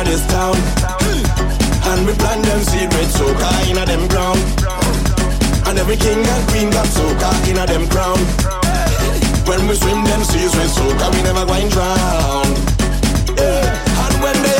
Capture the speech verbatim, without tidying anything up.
inna this town. And we plant them seed with soca inna them ground. And every king and queen got soca inna them crown. When we swim them seas with soca, we never going drown. Yeah. And when they